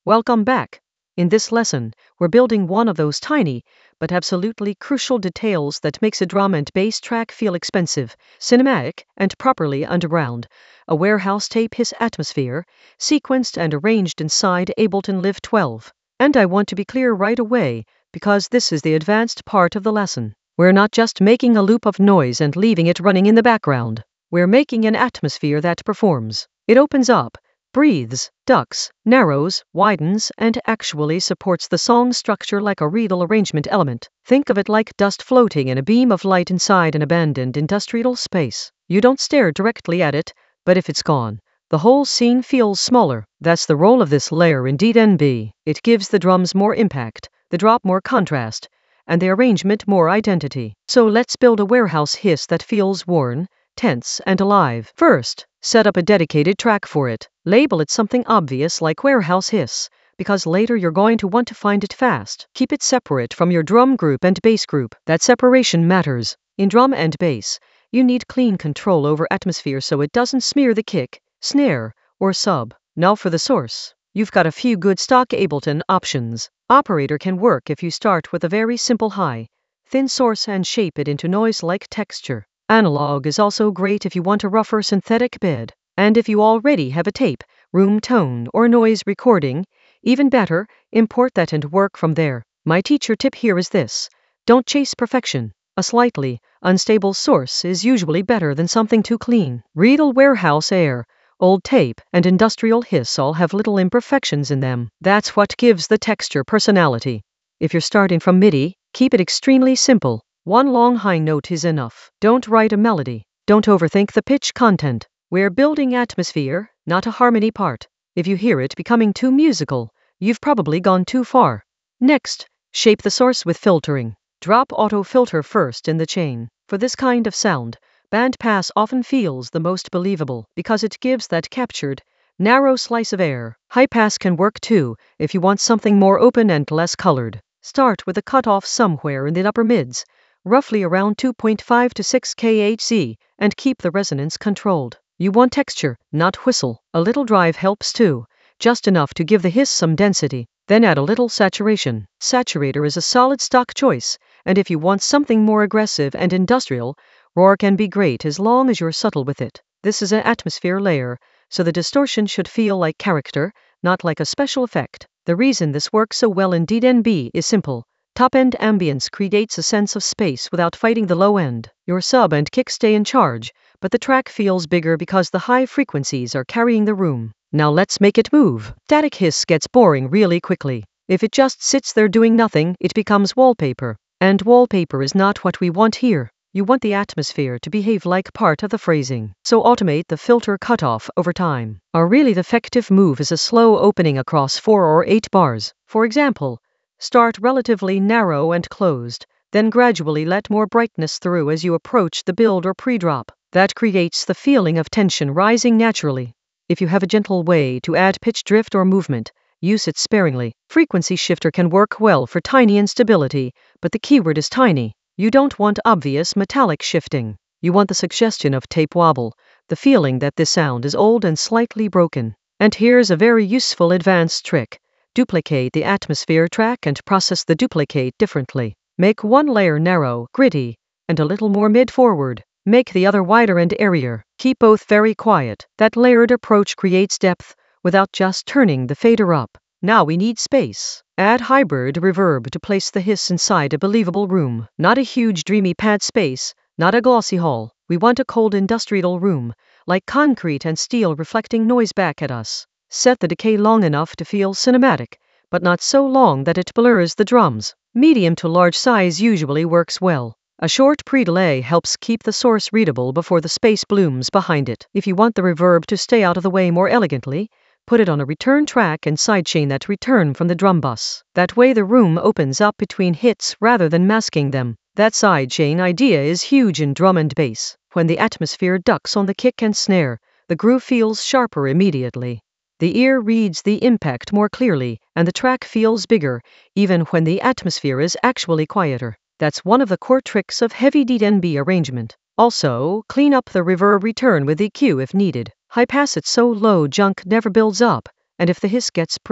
Welcome back. In this lesson, we're building one of those tiny, but absolutely crucial details that makes a drum and bass track feel expensive, cinematic, and properly underground. A warehouse tape hiss atmosphere, sequenced and arranged inside Ableton Live 12. And I want to be clear right away, because this is the advanced part of the lesson. We're not just making a loop of noise and leaving it running in the background. We're making an atmosphere that performs. It opens up, breathes, ducks, narrows, widens, and actually supports the song structure like a real arrangement element. Think of it like dust floating in a beam of light inside an abandoned industrial space. You don't stare directly at it, but if it's gone, the whole scene feels smaller. That's the role of this layer in DNB. It gives the drums more impact, the drop more contrast, and the arrangement more identity. So let's build a warehouse hiss that feels worn, tense, and alive. First, set up a dedicated track for it. Label it something obvious like warehouse hiss, because later you're going to want to find it fast. Keep it separate from your drum group and bass group. That separation matters. In drum and bass, you need clean control over atmosphere so it doesn't smear the kick, snare, or sub. Now for the source. You've got a few good stock Ableton options. Operator can work if you start with a very simple high, thin source and shape it into noise-like texture. Analog is also great if you want a rougher synthetic bed. And if you already have a tape, room tone, or noise recording, even better, import that and work from there. My teacher tip here is this: don't chase perfection. A slightly unstable source is usually better than something too clean. Real warehouse air, old tape, and industrial hiss all have little imperfections in them. That's what gives the texture personality. If you're starting from MIDI, keep it extremely simple. One long high note is enough. Don't write a melody. Don't overthink the pitch content. We're building atmosphere, not a harmony part. If you hear it becoming too musical, you've probably gone too far. Next, shape the source with filtering. Drop auto filter first in the chain. For this kind of sound, bandpass often feels the most believable because it gives that captured, narrow slice of air. High pass can work too if you want something more open and less colored. Start with a cutoff somewhere in the upper mids, roughly around 2.5 to 6 kHz, and keep the resonance controlled. You want texture, not whistle. A little drive helps too, just enough to give the hiss some density. Then add a little saturation. Saturator is a solid stock choice, and if you want something more aggressive and industrial, roar can be great as long as you're subtle with it. This is an atmosphere layer, so the distortion should feel like character, not like a special effect. The reason this works so well in DNB is simple. Top-end ambience creates a sense of space without fighting the low end. Your sub and kick stay in charge, but the track feels bigger because the high frequencies are carrying the room. Now let's make it move. Static hiss gets boring really quickly. If it just sits there doing nothing, it becomes wallpaper. And wallpaper is not what we want here. You want the atmosphere to behave like part of the phrasing. So automate the filter cutoff over time. A really effective move is a slow opening across 4 or 8 bars. For example, start relatively narrow and closed, then gradually let more brightness through as you approach the build or pre-drop. That creates the feeling of tension rising naturally. If you have a gentle way to add pitch drift or movement, use it sparingly. Frequency shifter can work well for tiny instability, but the keyword is tiny. You don't want obvious metallic shifting. You want the suggestion of tape wobble, the feeling that this sound is old and slightly broken. And here's a very useful advanced trick. Duplicate the atmosphere track and process the duplicate differently. Make one layer narrow, gritty, and a little more mid-forward. Make the other wider and airier. Keep both very quiet. That layered approach creates depth without just turning the fader up. Now we need space. Add hybrid reverb to place the hiss inside a believable room. Not a huge dreamy pad space, not a glossy hall. We want a cold industrial room, like concrete and steel reflecting noise back at us. Set the decay long enough to feel cinematic, but not so long that it blurs the drums. Medium to large size usually works well. A short pre-delay helps keep the source readable before the space blooms behind it. If you want the reverb to stay out of the way more elegantly, put it on a return track and sidechain that return from the drum bus. That way the room opens up between hits rather than masking them. That sidechain idea is huge in drum and bass. When the atmosphere ducks on the kick and snare, the groove feels sharper immediately. The ear reads the impact more clearly, and the track feels bigger, even when the atmosphere is actually quieter. That's one of the core tricks of heavy DNB arrangement. Also, clean up the reverb return with EQ if needed. High pass it so low junk never builds up, and if the hiss gets brittle,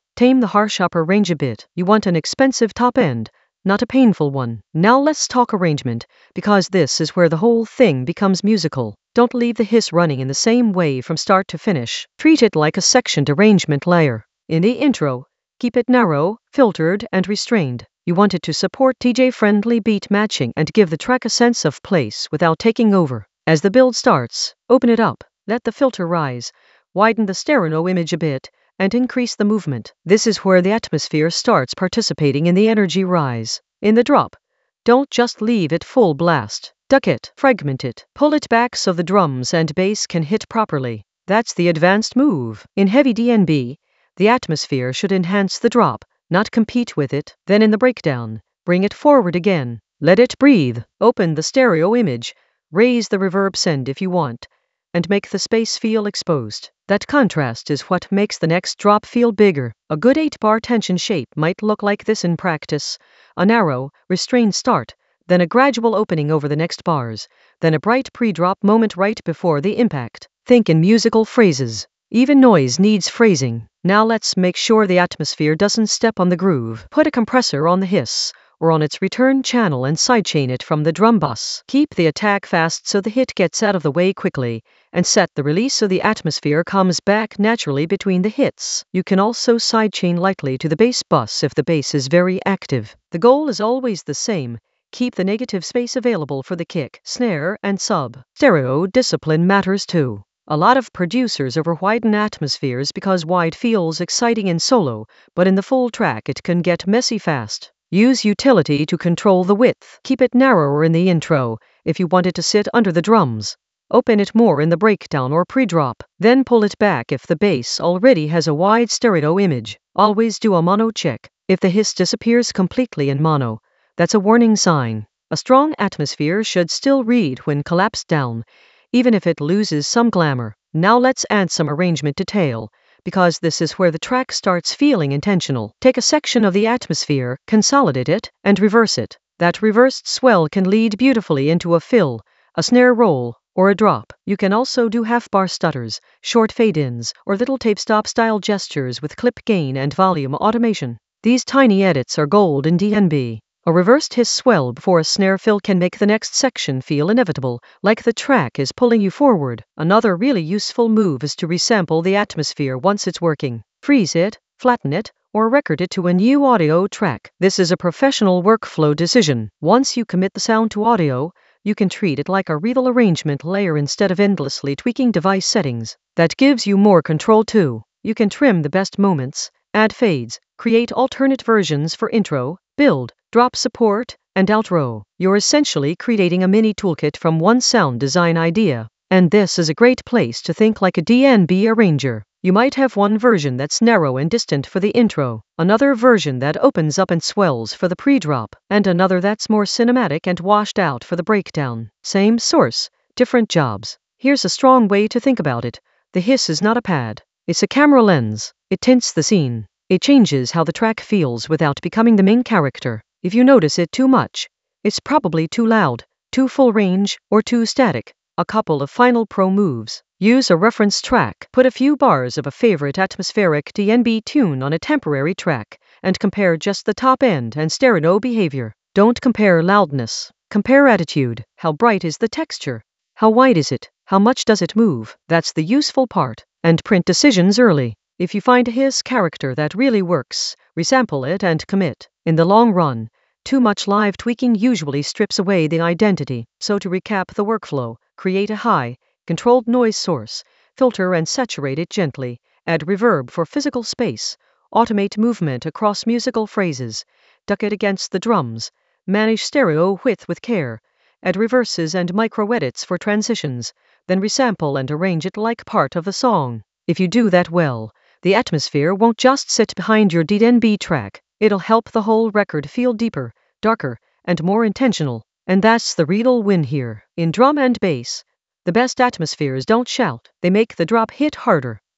Tame the harsh upper range a bit. You want an expensive top end, not a painful one. Now let's talk arrangement, because this is where the whole thing becomes musical. Don't leave the hiss running in the same way from start to finish. Treat it like a sectioned arrangement layer. In the intro, keep it narrow, filtered, and restrained. You want it to support DJ-friendly beat matching and give the track a sense of place without taking over. As the build starts, open it up, let the filter rise, widen the stereo image a bit, and increase the movement. This is where the atmosphere starts participating in the energy rise. In the drop, don't just leave it full blast. Duck it, fragment it, pull it back so the drums and bass can hit properly. That's the advanced move. In heavy DnB, the atmosphere should enhance the drop, not compete with it. Then in the breakdown, bring it forward again. Let it breathe. Open the stereo image, raise the reverb send if you want, and make the space feel exposed. That contrast is what makes the next drop feel bigger. A good 8-bar tension shape might look like this in practice. A narrow, restrained start, then a gradual opening over the next bars, then a bright pre-drop moment right before the impact. Think in musical phrases. Even noise needs phrasing. Now let's make sure the atmosphere doesn't step on the groove. Put a compressor on the hiss, or on its return channel, and sidechain it from the drum bus. Keep the attack fast so the hit gets out of the way quickly, and set the release so the atmosphere comes back naturally between the hits. You can also sidechain lightly to the bass bus if the bass is very active. The goal is always the same. Keep the negative space available for the kick, snare, and sub. Stereo discipline matters too. A lot of producers overwiden atmospheres because wide feels exciting in solo, but in the full track it can get messy fast. Use utility to control the width. Keep it narrower in the intro if you want it to sit under the drums. Open it more in the breakdown or pre-drop. Then pull it back if the bass already has a wide stereo image. Always do a mono check. If the hiss disappears completely in mono, that's a warning sign. A strong atmosphere should still read when collapsed down, even if it loses some glamour. Now let's add some arrangement detail, because this is where the track starts feeling intentional. Take a section of the atmosphere, consolidate it, and reverse it. That reversed swell can lead beautifully into a fill, a snare roll, or a drop. You can also do half-bar stutters, short fade-ins, or little tape-stop style gestures with clip gain and volume automation. These tiny edits are gold in DnB. A reversed hiss swell before a snare fill can make the next section feel inevitable, like the track is pulling you forward. Another really useful move is to resample the atmosphere once it's working. Freeze it, flatten it, or record it to a new audio track. This is a professional workflow decision. Once you commit the sound to audio, you can treat it like a real arrangement layer instead of endlessly tweaking device settings. That gives you more control too. You can trim the best moments, add fades, create alternate versions for intro, build, drop support, and outro. You're essentially creating a mini toolkit from one sound design idea. And this is a great place to think like a DnB arranger. You might have one version that's narrow and distant for the intro, another version that opens up and swells for the pre-drop, and another that's more cinematic and washed out for the breakdown. Same source, different jobs. Here's a strong way to think about it. The hiss is not a pad. It's a camera lens. It tints the scene. It changes how the track feels without becoming the main character. If you notice it too much, it's probably too loud, too full range, or too static. A couple of final pro moves. Use a reference track. Put a few bars of a favorite atmospheric DnB tune on a temporary track, and compare just the top end and stereo behavior. Don't compare loudness. Compare attitude. How bright is the texture? How wide is it? How much does it move? That's the useful part. And print decisions early. If you find a hiss character that really works, resample it and commit. In the long run, too much live tweaking usually strips away the identity. So to recap the workflow, create a high, controlled noise source, filter and saturate it gently, add reverb for physical space, automate movement across musical phrases, duck it against the drums, manage stereo width with care, add reverses and micro-edits for transitions, then resample and arrange it like part of the song. If you do that well, the atmosphere won't just sit behind your DnB track, it'll help the whole record feel deeper, darker, and more intentional. And that's the real win here. In drum and bass, the best atmospheres don't shout, they make the drop hit harder.